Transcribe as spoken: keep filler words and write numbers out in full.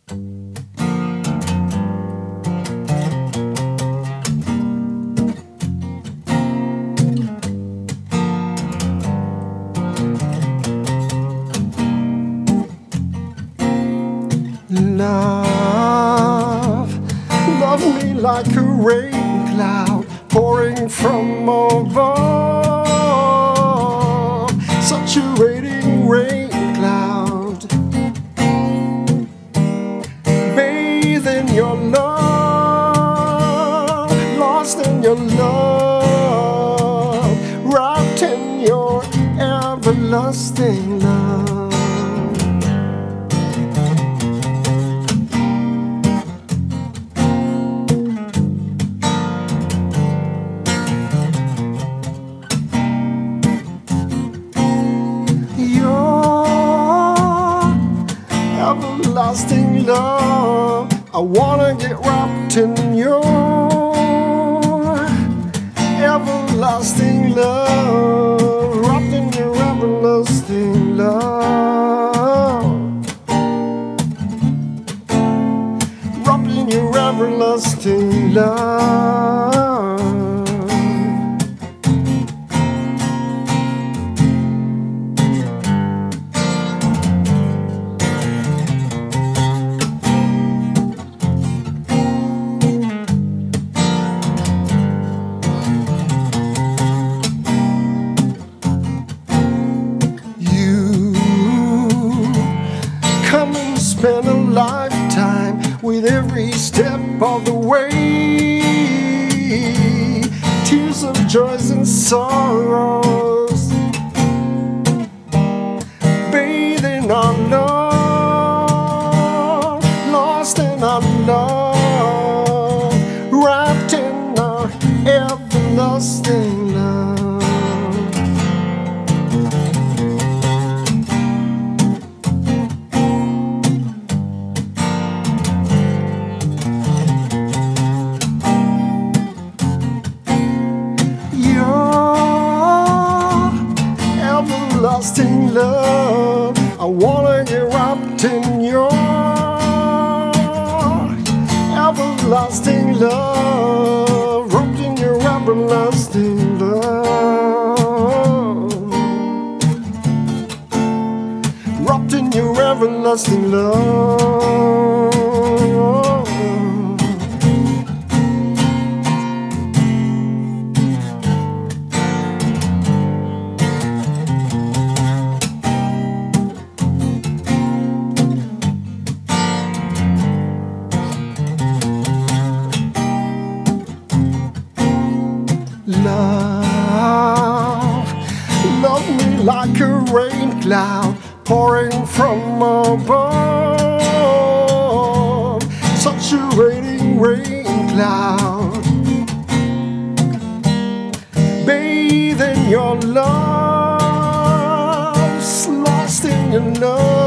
Love, love me like a rain cloud pouring from above, saturating rain cloud. Bathe in your love, lost in your love, wrapped in your everlasting love. Everlasting love, I wanna get wrapped in your everlasting love, wrapped in your everlasting love, wrapped in your everlasting love. Spend a lifetime with every step of the way, tears of joys and sorrows, bathed in our love, lost in our love, wrapped in our everlasting love. Everlasting love, I wanna get wrapped in your everlasting love, wrapped in your everlasting love, wrapped in your everlasting love. Love, love me like a rain cloud pouring from above, saturating rain cloud. Bathe in your love, lost in your love,